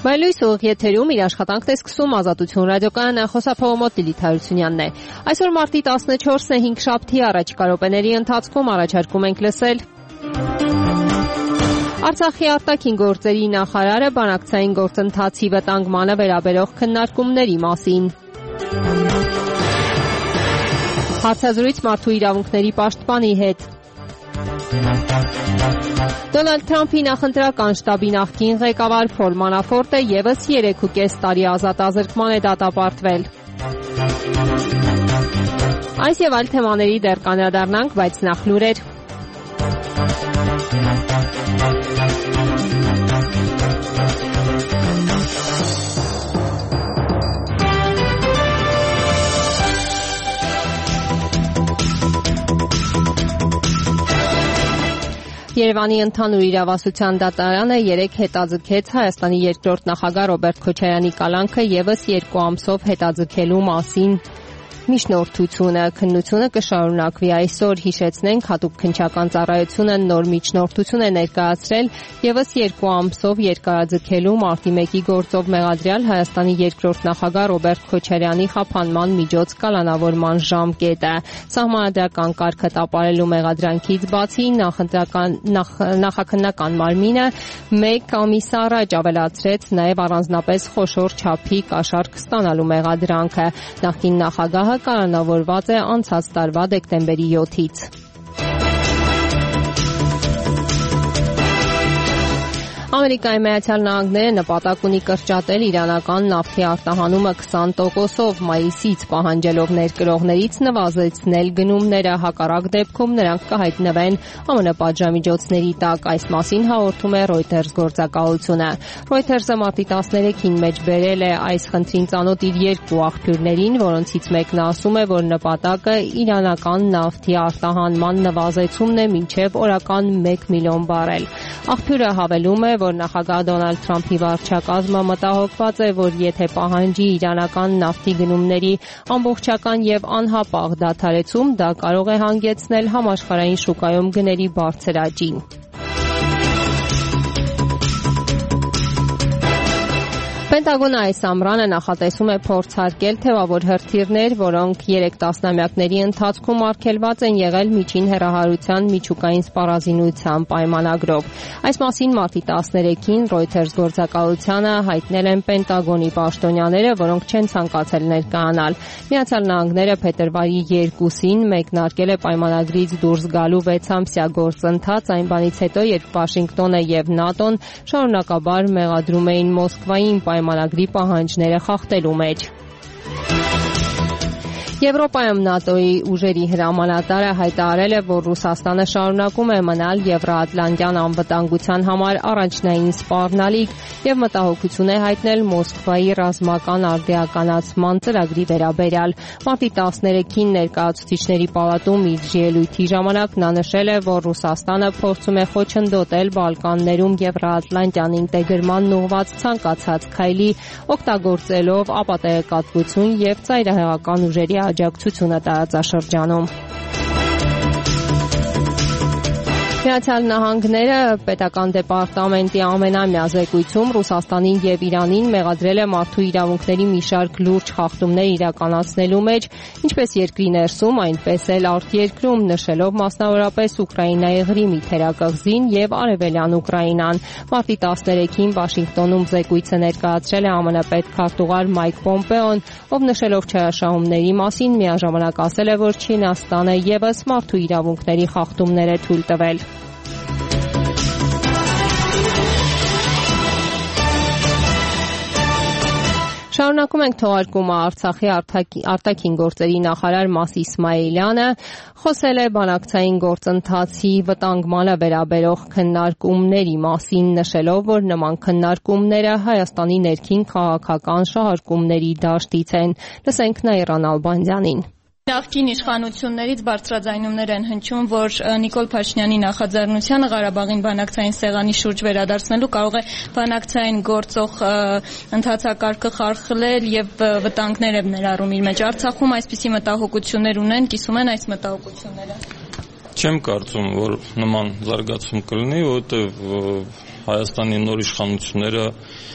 Մայլույս ուղիղ եթերում իր աշխատանքն է սկսում Ազատություն ռադիոկայանը, խոսափողոմոտ Լիլիթ Հարությունյանն է։ Այսօր մարտի 14-ը 5 շաբթի առաջիկա րոպեների ընթացքում առաջարկում ենք լսել Արցախի արտաքին գործերի նախարարը բանակցային գործընթացի վտանգմանը վերաբերող քննարկումների մասին։ Հարցազրույց մարդու իրավունքների պաշտպանի հետ։ Դոնալդ Թրամփի նախընտրական շտաբի նախկին ղեկավար Փոլ Մանաֆորտը ևս 3.5 տարի ազատազրկման է դատապարտվել։ Այս եւ այլ թեմաների դեռ կանդրադառնանք, բայց նախ լուրեր։ Երևանի ընդհանուր իրավասության դատարանը 3 հետաձգեց Հայաստանի երկրորդ նախագահ Ռոբերտ Քոչարյանի կալանքը ևս 2 ամսով հետաձգելու մասին միջնորդությունը։ Քննությունը կշարունակվի այսօր, հիշեցնենք, հատուկ քննչական ծառայությունը նոր միջնորդություն է ներկայացրել ևս 2 ամսով երկարաձգելու մարտի 1-ի գործով մեղադրյալ Հայաստանի երկրորդ նախագահ Ռոբերտ Քոչարյանի խափանման միջոց կալանավորման ժամկետը։ Սահմանադրական կարգը տապալելու մեղադրանքից բացի նախաքննական մարմինը 1 ամիս առաջ ավելացրեց նաև առանձնապես խոշոր չափի կաշառք ստանալու մեղադրանքը։ Նախկին նախագահը կալանավորված է անցած տարվա դեկտեմբերի 7-ից։ Ամերիկայի Միացյալ Նահանգները նպատակ ունի կրճատել իրանական նավթի արտահանումը 20%-ով, մայիսից պահանջելով ներկրողներից նվազեցնել գնումները, հակառակ դեպքում նրանք կհայտնվեն ԱՄՆ պատժամիջոցների տակ։ Այս մասին հաղորդում է Reuters գործակալությունը։ Reuters-ը մարտի 13-ին մեջ բերել է այս խնդրին ծանոթ իր 2 աղբյուրներին, որոնցից մեկն ասում է, որ նպատակը իրանական նավթի արտահանման նվազեցումն է մինչև օրական 1 միլիոն բարել։ Աղբյուրը հավելում է, որ նախագահ Դոնալդ Թրամփի վարչակազմը մտահոգված է, որ եթե պահանջի իրանական նավթի գնումների ամբողջական եւ անհապաղ դադարեցում, դա կարող է հանգեցնել համաշխարհային շուկայում գների բարձր աճին։ Պենտագոնը այս ամռանը նախատեսում է փորձարկել թեւավոր հրթիռներ, որոնք 3 տասնամյակների ընթացքում արգելված են եղել միջին հեռահարության միջուկային սպառազինության պայմանագրով։ Այս մասին մարտի 13-ին Reuters գործակալությանը հայտնել են Պենտագոնի պաշտոնյաները, որոնք չեն ցանկացել ներկայանալ։ Միացյալ Նահանգները փետրվարի 2-ին մեկնարկել է պայմանագրից դուրս գալու 6-ամսյա գործընթաց, այն բանից հետո, երբ Վաշինգտոնը եւ ՆԱՏՕ-ն շարունակաբար մեղադրում էին Մոսկվային պայմանագրի պահանջները խախտելու մեջ։ Եվրոպայում ՆԱՏՕ-ի ուժերի հրամանատարը հայտարարել է, որ Ռուսաստանը շարունակում է մնալ Եվրոատլանտյան անվտանգության համար առաջնային սպառնալիք եւ մտահոգություն է հայտնել Մոսկվայի ռազմական արդիականացման ծրագրի վերաբերյալ։ Մարտի 13-ին ներկայացուցիչների պալատում իր ելույթի ժամանակ նա նշել է, որ Ռուսաստանը փորձում է խոչընդոտել Բալկաններում Եվրոատլանտյան ինտեգրմանն ուղղված ցանկացած քայլի, օգտագործելով ապատեգատվություն եւ ծայրահեղական ուժերի աջակցությունը տարածաշրջանում։ Միացյալ Նահանգները պետական դեպարտամենտի ամենամյա զեկույցում Ռուսաստանին եւ Իրանին մեղադրել է մարդու իրավունքների մի շարք լուրջ խախտումներ իրականացնելու մեջ, ինչպես երկրի ներսում, այնպես էլ արտերկրում, նշելով մասնավորապես Ուկրաինայի Ղրիմի թերակղզին եւ Արևելյան Ուկրաինան։ Մարտի 13-ին Վաշինգտոնում զեկույցը ներկայացրել է ԱՄՆ պետքարտուղար Մայք Պոմպեոն, ով նշելով չարաշահումների մասին միաժամանակ ասել է, որ Չինաստանը ևս մարդու իրավունքների խախտումներ է թույլ տվել։ Շարունակում ենք թողարկումը Արցախի արտաքին գործերի նախարար Մաս Իսմայելյանը խոսել է բանակցային գործընթացի վտանգմանը վերաբերող քննարկումների մասին, նշելով, որ նման քննարկումները Հայաստանի ներքին քաղաքական շահարկումների դաշտից են։ Լսենք Նաիրան Ալբանդյանին։ Նախկին իշխանություններից բարձրաձայնումներ են հնչում, որ Նիկոլ Փաշինյանի նախաձեռնությունը Ղարաբաղին բանակցային սեղանի շուրջ վերադարձնելու կարող է բանակցային գործող ընթացակարգը խարխլել եւ վտանգներ է ներառում իր մեջ։ Արցախում այսպիսի մտահոգություններ ունեն, կիսում են այս մտահոգությունները։ Չեմ կարծում, որ նման զարգացում կլինի, որովհետեւ Հայաստանի նոր իշխանությունները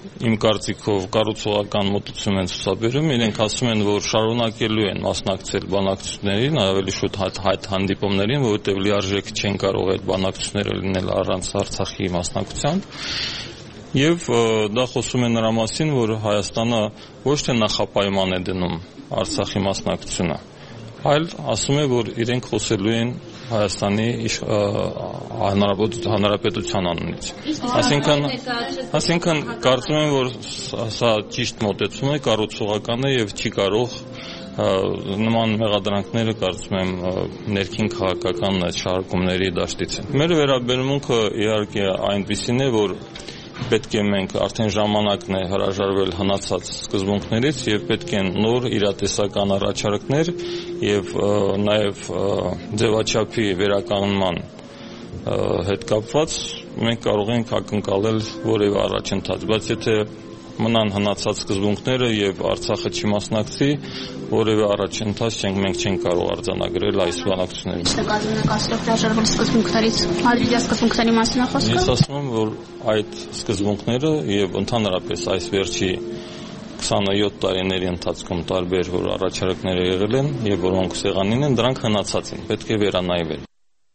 իմ կարծիքով կառուցողական մոտեցում են ցուցաբերում, իրենք ասում են, որ շարունակելու են մասնակցել բանակցություններին, ավելի շուտ այդ հանդիպումներին, որովհետև լիարժեք չեն կարող այդ բանակցությունները լինել առանց Արցախի մասնակցության։ Եվ դա խոսում է նրա մասին, որ Հայաստանը ոչ թե նախապայման է դնում Արցախի մասնակցությունը, այլ ասում է, որ իրենք խոսելու են Հայաստանի Հանրապետության անունից։ Այսինքն կարծում եմ, որ սա ճիշտ մոտեցում է, կառուցողական է եւ չի կարող նման մեղադրանքները կարծում եմ ներքին քաղաքական շարժումների դաշտից են։ Մեր վերաբերմունքը իհարկե այնպիսին է, որ պետք է մենք արդեն ժամանակն է հրաժարվել հնացած սկզբունքներից եւ պետք են նոր իրատեսական առաջարկներ եւ նաեւ ձևաչափի վերականգնման հետ կապված մենք կարող ենք ակնկալել որևէ առաջընթաց, բայց եթե մնան հնացած սկզբունքները եւ Արցախը չմասնակցի, որևէ առաջընթաց մենք չենք կարող արձանագրել այս բանակցություններին։ Ինչ նկատի ունեք ասելով հրաժարվել սկզբունքներից, Մադրիդյան սկզբունքների մասին է խոսքը։ Ես ասում եմ, որ այդ սկզբունքները եւ ընդհանրապես այս վերջի 27 տարիների ընթացքում տարբեր որ առաջարկներ եղել են եւ որոնք սեղանին են, դրանք հնացած են, պետք է վերանայվել։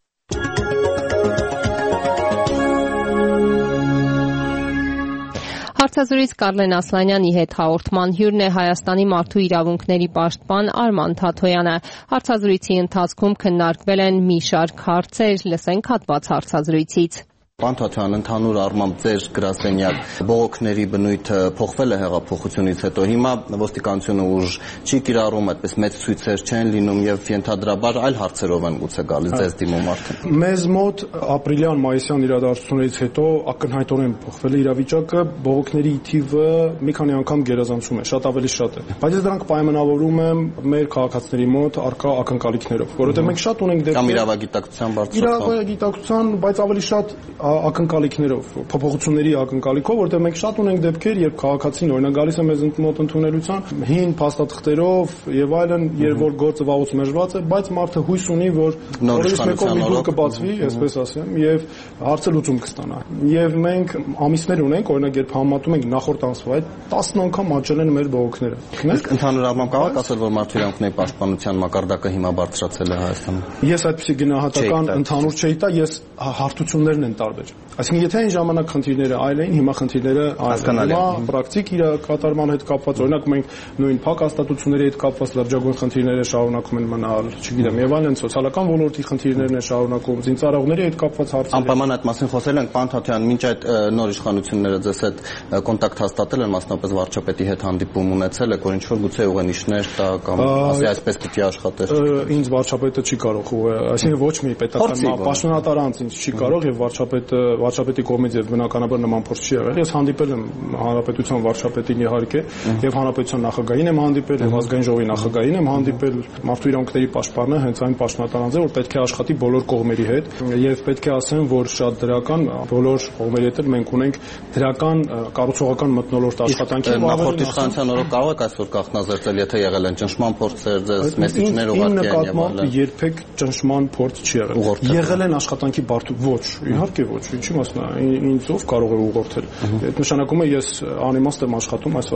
Հարցազրույց Կարլեն Ասլանյանի հետ հաղորդման հյուրն է Հայաստանի մարդու իրավունքների պաշտպան Արման Թաթոյանը։ Հարցազրույցի ընթացքում քննարկվել են մի շարք հարցեր, լսենք հատված հարցազրույցից։ Պարոն Թաթոյան, ընդհանուր առմամբ ձեր գրասենյակ բողոքների բնույթը փոխվել է հեղափոխությունից հետո։ Հիմա ոստիկանությունը ուժ չի կիրառում, այդպես մեծ ցույցեր չեն լինում եւ ենթադրաբար այլ հարցերով են գուցե գալիս ձեզ դիմում արդեն։ Մեզ մոտ ապրիլյան մայիսյան իրադարձություններից հետո ակնհայտորեն փոխվել է իրավիճակը, բողոքների թիվը մի քանի անգամ գերազանցում է, շատ ավելի շատ է։ Բայց ես դրանք պայմանավորում եմ մեր քաղաքացիների մոտ արկա ակնկալիքներով, որովհետեւ մենք շատ ունենք դեպքեր։ Կամ իրավագիտակցության բարձրացում։ Իրավագիտակցության, բայց ավելի շատ ակնկալիքներով, փոփոխությունների ակնկալիքով, որտեղ մենք շատ ունենք դեպքեր, երբ քաղաքացին օրինակ գալիս է մեզ մոտ ընդունելության, հին փաստաթղթերով եւ այլն, երբ որ գործը վաղուց մերժված է, բայց մարդը հույս ունի, որ նորից մեկով մի դուր կբացվի, այսպես ասեմ, եւ հարցը լուծում կստանա։ Եվ մենք ամիսներ ունենք, օրինակ երբ համատում ենք նախորդ ամսվա հետ 10 անգամ աճել են մեր բողոքները։ Իսկ ընդհանուր առմամբ կարող ասել, որ մարդու իրավունքների պաշտպանության մակարդակը հիմա բարձրացել է Հայաստանում։ Ես այդպիսի գնահատական ընդհանուր չէի տա, ես հարթություններն են տարբեր։ Այսինքն եթե այն ժամանակ խնդիրները այլ էին, հիմա խնդիրները այլ են։ Պրակտիկ իրակատարման հետ կապված, օրինակ մենք նույն փակ հաստատությունների հետ կապված լրջագույն խնդիրները շարունակում են մնալ, չգիտեմ, եւ այլն սոցիալական ոլորտի խնդիրներն են շարունակում, զինծառայողների հետ կապված հարցեր։ Անպայման այդ մասին խոսել ենք, պարոն Թաթոյան, մինչ այդ նոր իշխանությունները ձեզ հետ կոնտակտ հաստատել են, մասնապես վարչապետի հետ հանդիպում ունեցել եք, որ ինչ որ գուցե ուղենիշներ տա կամ ասի այսպես պիտի աշխատեր։ Ինձ վարչապետը չի կարող, այսինքն ոչ մի պետական պաշտոնատար անձ ինձ չի կարող եւ վարչապետի կողմից եւ բնականաբար նման փորձ չի եղել։ Ես հանդիպել եմ հանրապետության վարչապետին իհարկե եւ հանրապետության նախագահին եմ հանդիպել եւ ազգային ժողովի նախագահին եմ հանդիպել։ Մարդու իրավունքների պաշտպանը հենց այն պաշտոնատար անձ է, որ պետք է աշխատի բոլոր կողմերի հետ եւ պետք է ասեմ, որ շատ դրական բոլոր կողմերի հետ մենք ունենք դրական կառուցողական մթնոլորտ աշխատանքի։ Նախորդ իշխանության օրոք կարող եք այսօր կանխնազերծել, եթե եղել են ճնշման փորձեր, ձեզ մեսիջներ ուղարկել եւ այլն։ Երբեք ճնշման փորձ չի եղել։ Եղել են աշխատանքի բարդ ոչ, իհարկե ոչ, ինչի մասն է, ինձ ով կարող է ուղղորդել։ Այդ նշանակում է ես անիմաստ եմ աշխատում այս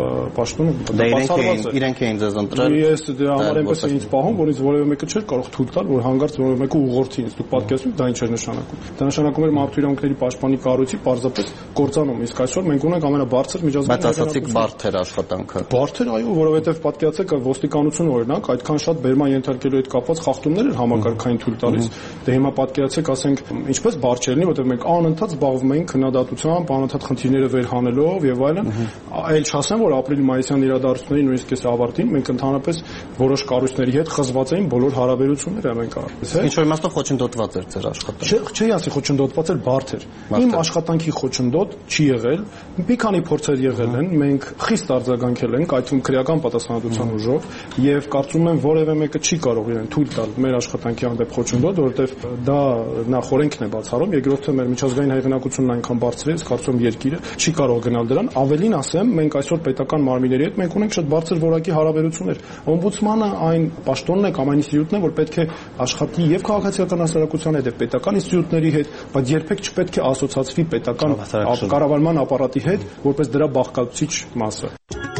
պաշտոնում։ Իրենք էին ձեզ ընտրել։ Ես դրա համար այնպես ինձ պահում, որ ինձ որևէ մեկը չէր կարող թույլ տալ, որ հանգարց որևէ մեկը ուղղորդի ինձ։ Դուք պատկերացնում եք, դա ինչ էր նշանակում։ Դա նշանակում էր մարդու իրավունքների պաշտպանի կառույցի պարզապես կործանում։ Իսկ այսօր մենք ունենք ամենաբարձր միջազգային։ Բայց ասացիք բարդ էր աշխատանքը։ Բարդ էր, այո, որովհետև պատկերացեք ոստիկանությունը օրինակ այդքան շատ բերման ենթարկելու հետ կապված խախտումներ էր համակարգային թույլ տալիս։ Դե հիմա պատկերացեք, ասենք, ինչպես բարդ չէ լինի, որովհետև մենք անընդհատ զբաղվում ենք քննադատությամբ, անընդհատ խնդիրները վերհանելով եւ այլն։ Այլ չասեմ, որ ապրիլ-մայիսյան իրադարձությունների նույնիսկ այս ավարտին մենք ընդհանրապես որոշ կառույցների հետ խզված էին բոլոր հարաբերությունները մենք արել։ Ինչ որ իմաստով խոչընդոտված էր ձեր աշխատանքը։ Չի ասի խոչընդոտված էր, բարդ էր։ Իմ աշխատանքի խոչընդոտ չի եղել։ Մի քանի փորձեր եղել են, մենք խիստ արձագանքել ենք, այդ թվում քրեական պատասխանատվության ուժով եւ կարծում եմ որևէ մեկը չի կարող իրեն թույլ տալ մեր աշխատանքի հանդեպ խոչընդոտ, որովհետեւ դա նախ օրենքն է բացառում, երկրորդը մեր միջազգային հեղինակությունն այնքան բարձր է, կարծում եմ երկիրը չի կարող գնալ դրան։ Ավելին ասեմ, մենք այսօր պետական մարմինների հետ մենք ունենք շատ բարձր որակի հարաբերություններ։ Օմբուդսմանը այն պաշտոնն է կամ այն ինստիտուտն է, որ պետք է աշխատի եւ քաղաքացիական հասարակության հետ, պետական ինստիտուտների հետ, բայց երբեք չպետք է ասոցացվի պետական կառավարման ապարատի հետ, որպես դրա բաղկացուցիչ մասը։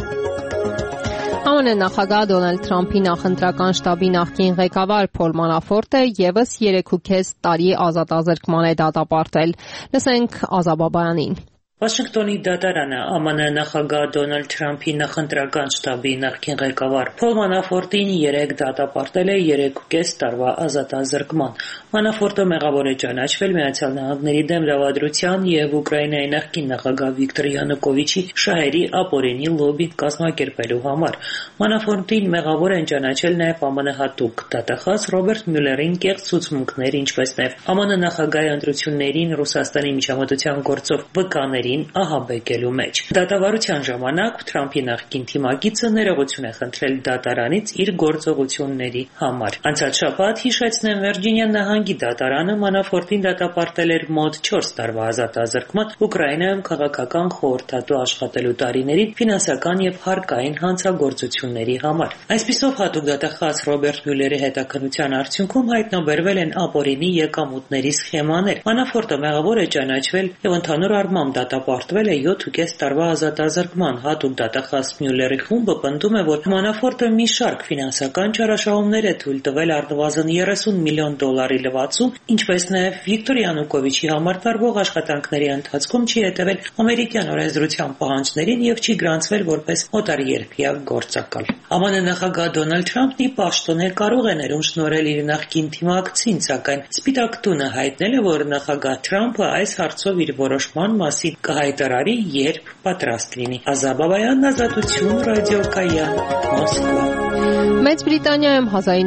ԱՄՆ նախագահ Դոնալդ Թրամփի նախընտրական շտաբի նախկին ղեկավար Փոլ Մանաֆորտը եւս 3.5 տարի ազատազրկման է դատապարտել։ Լսենք Ազաբ Բաբայանին։ Վաշինգտոնի դատարանը ԱՄՆ նախագահ Դոնալդ Թրամփի նախընտրական շտաբի նախկին ղեկավար Փոլ Մանաֆորտին 3 դատապարտել է 3.5 տարվա ազատազրկման։ Մանաֆորտը մեղավոր է ճանաչվել Միացյալ Նահանգների դեմ դավադրության եւ Ուկրաինայի նախկին նախագահ Վիկտոր Յանուկովիչի շահերի ապօրինի լոբի կազմակերպելու համար։ Մանաֆորտին մեղավոր են ճանաչել նաեւ ԱՄՆ հատուկ դատախազ Ռոբերտ Մյուլերին կեղծ ցուցմունքներ, ինչպես նաեւ ԱՄՆ նախագահի ընտրություններին Ռուսաստանի միջամտության գործով վկաների ահաբեկելու մեջ։ Դատավարության ժամանակ Թրամփի նախկին թիմակիցը ներողություն է խնդրել դատարանից իր գործողությունների համար։ Անցած շաբաթ, հիշեցնեմ, Վիրջինիա նահանգի դատարանը Մանաֆորտին դատապարտել էր մոտ 4 տարվա ազատազրկման Ուկրաինայում քաղաքական խորհրդատու աշխատելու տարիներին ֆինանսական եւ հարկային հանցագործությունների համար։ Այսպիսով հատուկ դատախազ Ռոբերտ Մյուլերի հետաքննության արդյունքում հայտնաբերվել են ապօրինի եկամուտների սխեմաներ։ Մանաֆորտը մեղավոր է ճանաչվել եւ ընդհանուր առմամբ դատապարտվել է 7.5 տարվա ազատազրկման։ Հատուկ դատախազ Մյուլերի խումբը պնդում է, որ Մանաֆորտը մի շարք ֆինանսական չարաշահումներ է թույլ տվել առնվազն $30 միլիոն լվացում, ինչպես նաև Վիկտոր Յանուկովիչի համար տարվող աշխատանքների ընթացքում չի հետևել ամերիկյան օրենսդրության պահանջներին եւ չի գրանցվել որպես օտարերկրյա գործակալ։ ԱՄՆ նախագահ Դոնալդ Թրամփն ի պաշտոն է կարող է ներում շնորհել իր նախկին թիմակցին, սակայն Սպիտակ տունը հայտնել է, որ նախագահ Թրամփը այս հարցով իր որոշման մասին կհայտարարի, երբ պատրաստ լինի։ Ազաբ Բաբայան, Ազատություն, ռադիոկայան, Մոսկվա։ Մեծ Բրիտանիայում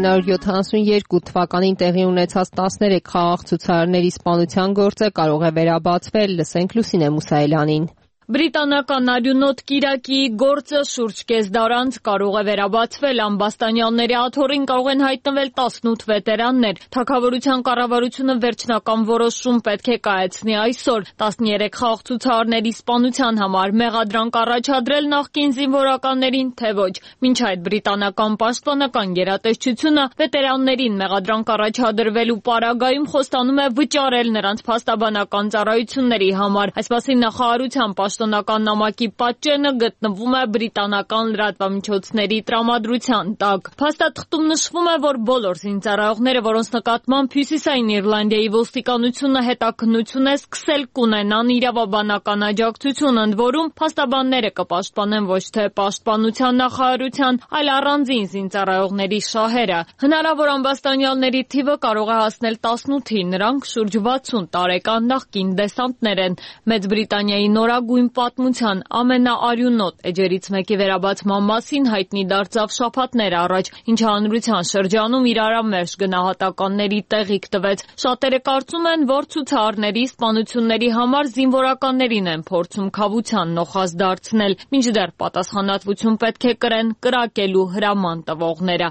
1972 թվականին տեղի ունեցած 13 խաղաղ ցուցարարների սպանության գործը կարող է վերաբացվել, լսենք Լուսինե Մուսայելյանին։ Բրիտանական արյունոտ կիրակի գործը շուրջ կես դար անց կարող է վերաբացվել, ամբաստանյանների աթոռին կարող են հայտնվել 18 վետերաններ։ Թագավորության կառավարությունը վերջնական որոշում պետք է կայացնի այսօր 13 խաղաղ ցուցարարների սպանության համար մեղադրանք առաջադրել նախկին զինվորականներին, թե ոչ։ Մինչ այդ բրիտանական պաշտպանական գերատեսչությունը վետերաններին մեղադրանք առաջադրվելու պարագայում խոստանում է վճարել նրանց փաստաբանական ծառայությունների համար։ Այս մասին նախարարության պաշտոնական նամակի պատճենը գտնվում է բրիտանական լրատվամիջոցների տրամադրության տակ։ Փաստաթղթում նշվում է, որ բոլոր զինծառայողները, որոնց նկատմամբ Հյուսիսային Իռլանդիայի ոստիկանությունը հետաքննություն է սկսել, կունենան իրավաբանական աջակցություն, ընդ որում փաստաբանները կպաշտպանեն ոչ թե պաշտպանության նախարարության, այլ առանձին զինծառայողների շահերը։ Հնարավոր ամբաստանյալների թիվը կարող է հասնել 18-ի, նրանք շուրջ 60 տարեկան նախկին դեսանտներ են։ Մեծ Բրիտանիայի նորագույն պատմության ամենաարյունոտ էջերից մեկի վերաբացման մասին հայտնի դարձավ շաբաթներ առաջ, ինչը հանրության շրջանում իրարամերժ գնահատականների տեղիք տվեց։ Շատերը կարծում են, որ ցուցարարների սպանությունների համար զինվորականներին են փորձում քավության նոխազ դարձնել, մինչդեռ պատասխանատվություն պետք է կրեն կրակելու հրաման տվողները։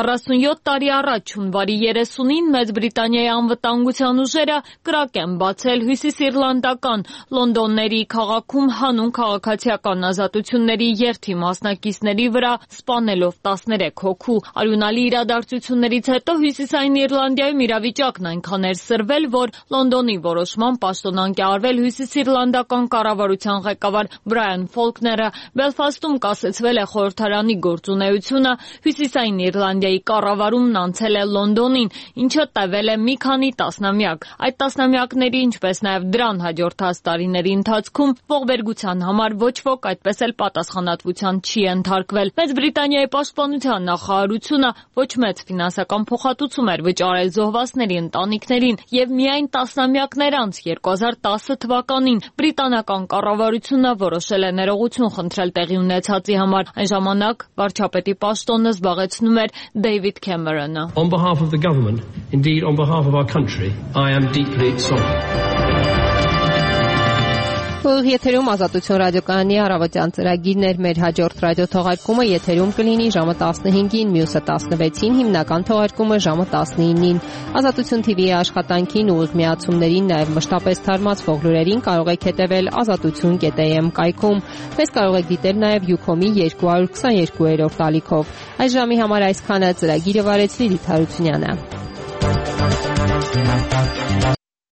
47 տարի առաջ հունվարի 30-ին Մեծ Բրիտանիայի անվտանգության ուժերը կրակ են բացել հյուսիսիռլանդական Լոնդոնների քաղաքում հանուն քաղաքացիական ազատությունների երթի մասնակիցների վրա, սպանելով 13 հոգու։ Արյունալի իրադարձություններից հետո Հյուսիսային Իռլանդիայում իրավիճակն այնքան էր սրվել, որ Լոնդոնի որոշման պաշտոնանկ է արվել հյուսիսիռլանդական կառավարության ղեկավար Բրայան Ֆոլքները։ Բելֆաստում կասեցվել է խորհրդարանի գործունեությունը, Հյուսիսային Իռլանդիայի կառավարումն անցել է Լոնդոնին, ինչը տևել է մի քանի տասնամյակ։ Այդ տասնամյակների, ինչպես նաև դրան հաջորդած տարիների ընթացքում ողբերգության համար ոչ ոք այդպես էլ պատասխանատվության չի ենթարկվել։ Մեծ Բրիտանիայի պաշտպանության նախարարությունը ոչ մեծ ֆինանսական փոխհատուցում էր վճարել զոհվածների ընտանիքներին եւ միայն տասնամյակներ անց 2010 թվականին բրիտանական կառավարությունը որոշել է ներողություն խնդրել տեղի ունեցածի համար։ Այն ժամանակ վարչապետի պաշտոնը զբաղեցնում էր David Cameron-ը։ On behalf of the government, indeed on behalf of our country, I am deeply sorry. Ուղիղ եթերում Ազատություն ռադիոկայանի առավոտյան ծրագիրներ, մեր հաջորդ ռադիոթողարկումը եթերում կլինի ժամը 15-ին, մյուսը 16-ին, հիմնական թողարկումը ժամը 19-ին։ Ազատություն TV-ի աշխատանքին, ուղիղ միացումներին, նաև մշտապես թարմացվող լուրերին կարող եք հետևել azatutun.am կայքում։ Մեզ կարող եք դիտել նաև Ucom-ի 222-րդ ալիքով։ Այս ժամի համար այսքանը, ծրագիրը վարեց Լիլիթ Հարությունյանը։